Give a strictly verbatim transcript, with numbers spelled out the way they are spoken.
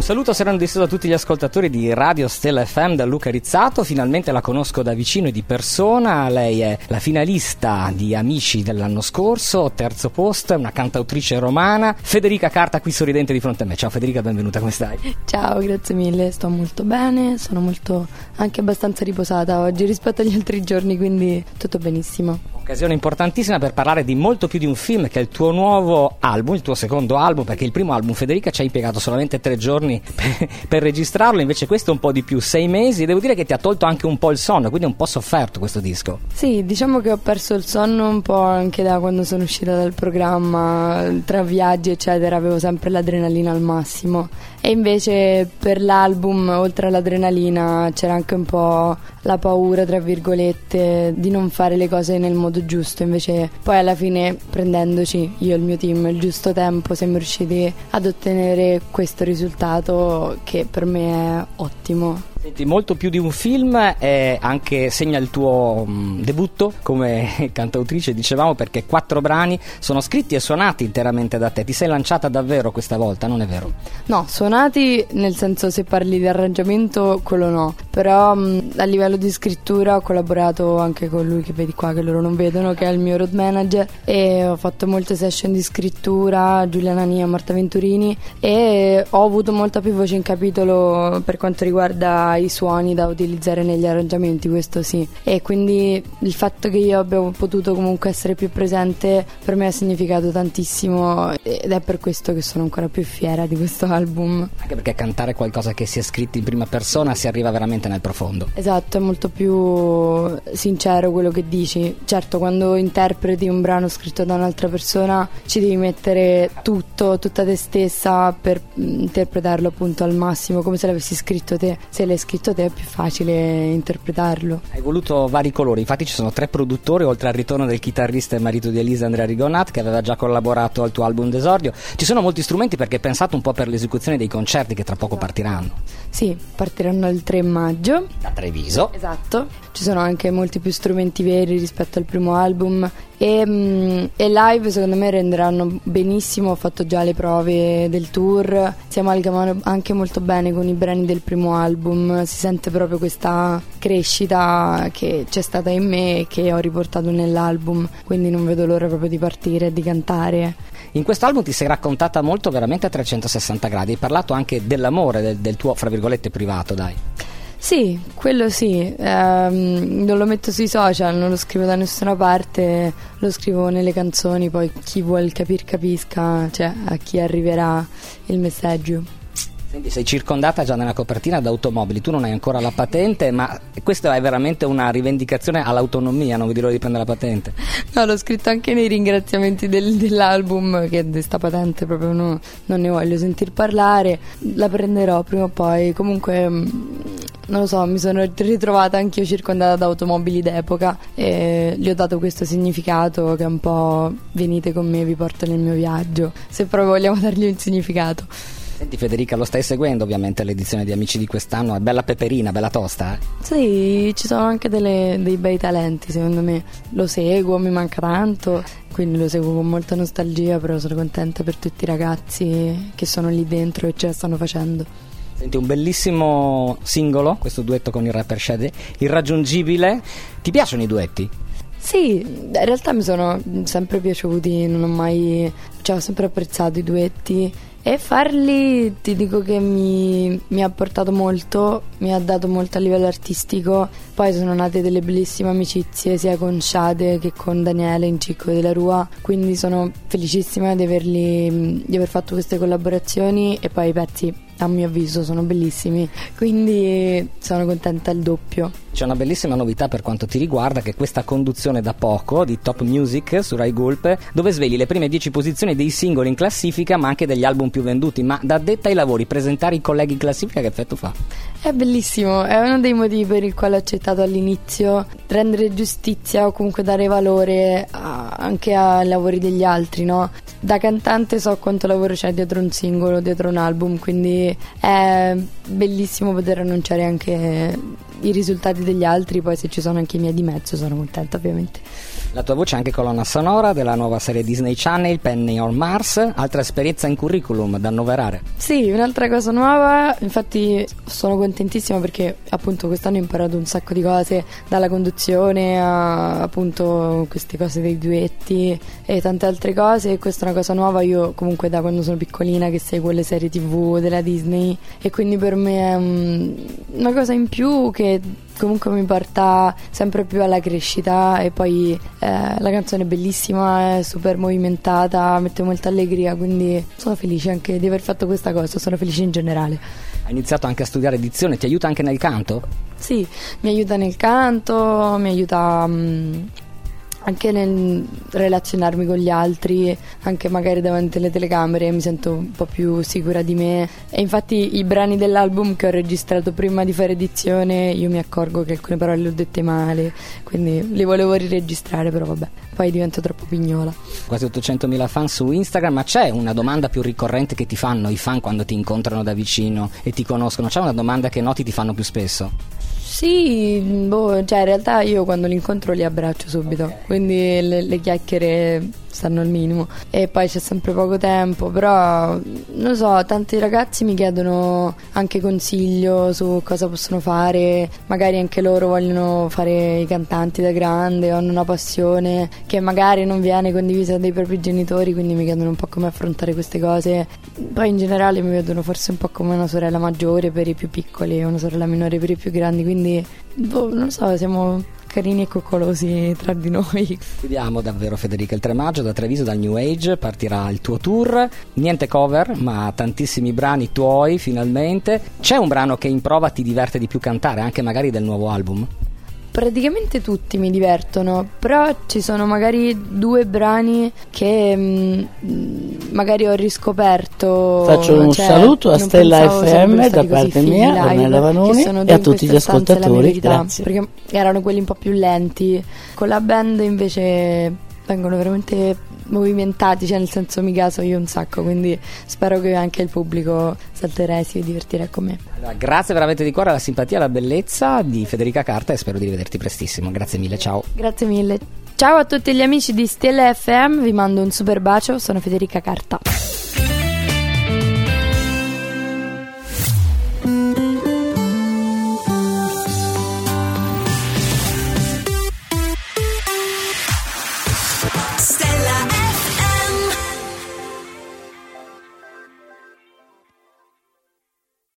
Un saluto sereno disteso a tutti gli ascoltatori di Radio Stella F M da Luca Rizzato. Finalmente la conosco da vicino e di persona. Lei è la finalista di Amici dell'anno scorso, terzo posto, è una cantautrice romana. Federica Carta qui sorridente di fronte a me. Ciao Federica, benvenuta, come stai? Ciao, grazie mille, sto molto bene, sono molto anche abbastanza riposata oggi rispetto agli altri giorni, quindi tutto benissimo. Occasione importantissima per parlare di molto più di un film, che è il tuo nuovo album, il tuo secondo album, perché il primo album, Federica, ci ha impiegato solamente tre giorni per, per registrarlo, invece questo un po' di più, sei mesi, e devo dire che ti ha tolto anche un po' il sonno, quindi è un po' sofferto questo disco. Sì, diciamo che ho perso il sonno un po' anche da quando sono uscita dal programma, tra viaggi eccetera, avevo sempre l'adrenalina al massimo, e invece per l'album, oltre all'adrenalina, c'era anche un po' la paura, tra virgolette, di non fare le cose nel modo giusto. Invece poi alla fine, prendendoci io e il mio team il giusto tempo, siamo riusciti ad ottenere questo risultato che per me è ottimo. Senti, molto più di un film, è anche segna il tuo mh, debutto come cantautrice, dicevamo, perché quattro brani sono scritti e suonati interamente da te. Ti sei lanciata davvero questa volta, non è vero? No, suonati nel senso, se parli di arrangiamento quello no, però mh, a livello di scrittura ho collaborato anche con lui, che vedi qua, che loro non vedono, che è il mio road manager, e ho fatto molte session di scrittura, Giuliana Nia, Marta Venturini, e ho avuto molta più voce in capitolo per quanto riguarda i suoni da utilizzare negli arrangiamenti, questo sì, e quindi il fatto che io abbia potuto comunque essere più presente per me ha significato tantissimo, ed è per questo che sono ancora più fiera di questo album. Anche perché cantare qualcosa che si è scritto in prima persona si arriva veramente nel profondo. Esatto, è molto più sincero quello che dici. Certo, quando interpreti un brano scritto da un'altra persona ci devi mettere tutto, tutta te stessa per interpretarlo appunto al massimo, come se l'avessi scritto te. Se l'hai scritto te è più facile interpretarlo. Hai voluto vari colori, infatti ci sono tre produttori, oltre al ritorno del chitarrista e marito di Elisa, Andrea Rigonat, che aveva già collaborato al tuo album d'esordio. Ci sono molti strumenti perché è pensato un po' per l'esecuzione dei concerti che tra poco partiranno. Sì, partiranno il tre maggio da Treviso. Esatto, ci sono anche molti più strumenti veri rispetto al primo album, e, mm, e live secondo me renderanno benissimo. Ho fatto già le prove del tour, si amalgamano anche molto bene con i brani del primo album, si sente proprio questa crescita che c'è stata in me e che ho riportato nell'album, quindi non vedo l'ora proprio di partire e di cantare. In questo album ti sei raccontata molto, veramente a trecentosessanta gradi, hai parlato anche dell'amore, del, del tuo, fra virgolette, privato, dai. Sì, quello sì, ehm, non lo metto sui social, non lo scrivo da nessuna parte, lo scrivo nelle canzoni, poi chi vuol capire capisca, cioè a chi arriverà il messaggio. Senti, sei circondata già nella copertina da automobili, tu non hai ancora la patente, ma questa è veramente una rivendicazione all'autonomia, non vi dirò di prendere la patente. No, l'ho scritto anche nei ringraziamenti del, dell'album, che di sta patente proprio no, non ne voglio sentir parlare, la prenderò prima o poi. Comunque non lo so, mi sono ritrovata anch'io circondata da automobili d'epoca e gli ho dato questo significato che è un po' venite con me, vi porto nel mio viaggio, se proprio vogliamo dargli un significato. Senti Federica, lo stai seguendo ovviamente l'edizione di Amici di quest'anno, è bella peperina, bella tosta, eh? Sì, ci sono anche delle, dei bei talenti secondo me, lo seguo, mi manca tanto, quindi lo seguo con molta nostalgia, però sono contenta per tutti i ragazzi che sono lì dentro e ce la stanno facendo. Senti, un bellissimo singolo, questo duetto con il rapper Shade, Irraggiungibile. Ti piacciono i duetti? Sì, in realtà mi sono sempre piaciuti, non ho mai, cioè ho sempre apprezzato i duetti, e farli ti dico che mi, mi ha portato molto, mi ha dato molto a livello artistico. Poi sono nate delle bellissime amicizie sia con Shade che con Daniele in Cicco della Rua, quindi sono felicissima di averli, di aver fatto queste collaborazioni, e poi i pezzi a mio avviso sono bellissimi, quindi sono contenta al doppio. C'è una bellissima novità per quanto ti riguarda, che è questa conduzione da poco di Top Music su Rai Gulp, dove svegli le prime dieci posizioni dei singoli in classifica ma anche degli album più venduti. Ma da addetta ai lavori, presentare i colleghi in classifica che effetto fa? È bellissimo, è uno dei motivi per il quale ho accettato all'inizio, rendere giustizia o comunque dare valore a, anche ai lavori degli altri, no? da cantante so quanto lavoro c'è dietro un singolo, dietro un album, quindi è bellissimo poter annunciare anche i risultati degli altri, poi se ci sono anche i miei di mezzo sono contenta ovviamente. La tua voce è anche colonna sonora della nuova serie Disney Channel, Penny on Mars, altra esperienza in curriculum da annoverare. Sì, un'altra cosa nuova, infatti sono contentissima perché appunto quest'anno ho imparato un sacco di cose, dalla conduzione a appunto queste cose dei duetti e tante altre cose. Questa è una cosa nuova, io comunque da quando sono piccolina che seguo le serie tv della Disney e quindi per me è um, una cosa in più che comunque mi porta sempre più alla crescita. E poi eh, la canzone è bellissima, è super movimentata, mette molta allegria, quindi sono felice anche di aver fatto questa cosa, sono felice in generale. Hai iniziato anche a studiare dizione, ti aiuta anche nel canto? Sì, mi aiuta nel canto, mi aiuta um, anche nel relazionarmi con gli altri, anche magari davanti alle telecamere mi sento un po' più sicura di me. E infatti i brani dell'album che ho registrato prima di fare edizione io mi accorgo che alcune parole le ho dette male, quindi li volevo riregistrare, però vabbè, poi divento troppo pignola. Quasi ottocentomila fan su Instagram, ma c'è una domanda più ricorrente che ti fanno i fan quando ti incontrano da vicino e ti conoscono? C'è una domanda che noti ti fanno più spesso? Sì, boh, cioè in realtà io quando li incontro li abbraccio subito, okay. Quindi le, le chiacchiere stanno al minimo e poi c'è sempre poco tempo, però non so, tanti ragazzi mi chiedono anche consiglio su cosa possono fare, magari anche loro vogliono fare i cantanti da grande, hanno una passione che magari non viene condivisa dai propri genitori, quindi mi chiedono un po' come affrontare queste cose. Poi in generale mi vedono forse un po' come una sorella maggiore per i più piccoli e una sorella minore per i più grandi, quindi boh, non so, siamo carini e coccolosi tra di noi. Chiudiamo davvero, Federica, il tre maggio da Treviso, dal New Age partirà il tuo tour, niente cover ma tantissimi brani tuoi finalmente. C'è un brano che in prova ti diverte di più cantare, anche magari del nuovo album? Praticamente tutti mi divertono, però ci sono magari due brani che mh, magari ho riscoperto. Faccio un cioè, saluto a Stella F M da parte mia, Ornella live, Vanoni, e a tutti gli ascoltatori, grazie. Perché erano quelli un po' più lenti, con la band invece vengono veramente movimentati, cioè nel senso mi gaso io un sacco, quindi spero che anche il pubblico salterà e si divertirà con me. Allora, grazie veramente di cuore alla simpatia e alla bellezza di Federica Carta e spero di rivederti prestissimo. Grazie mille, ciao. Grazie mille. Ciao a tutti gli amici di Stella F M, vi mando un super bacio, sono Federica Carta.